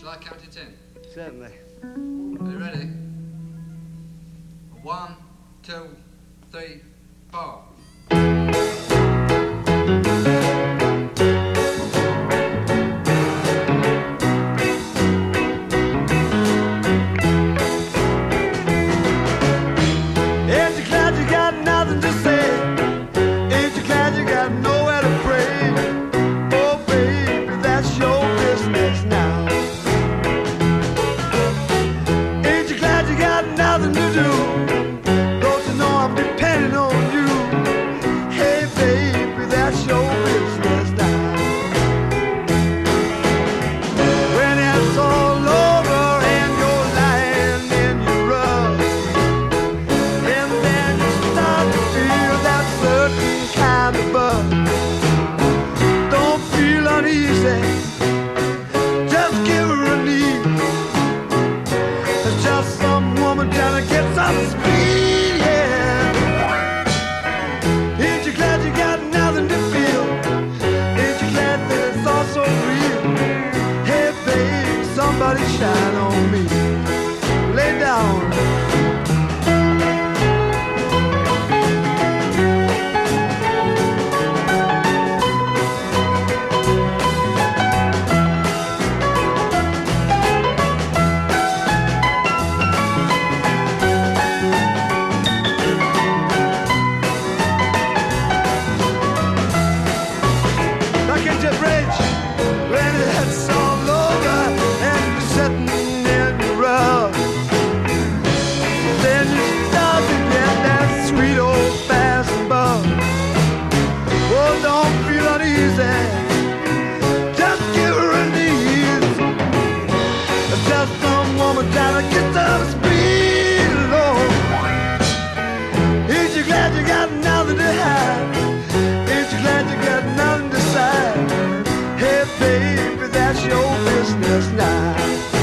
Shall I count it in? Certainly. Are you ready? 1, 2, 3, 4. Ain't you glad you got nothing to say? Ain't you glad you got nowhere to pray? Oh, baby, that's your business now. Ain't you glad you got nothing to do? Don't you know I'm depending on you? Hey, baby, that's your business now. When it's all over and you're lying in your rug, and then you start to feel that certain kind of bug. Don't feel uneasy, just give her a knee. It's just some woman trying to get some speed, yeah. Ain't you glad you got nothing to feel? Ain't you glad that it's all so real? Hey babe, somebody shine on me. Lay down. Back into bridge when it's all over and you're sitting in your rug. Then you start to get that sweet old fashioned bug. Oh, don't feel uneasy, just give her a knees. It's just some woman trying to get some speed, Lord. Ain't you glad you got nothing to hide? Ain't you glad you got nothing to say? Hey baby, that's your business now.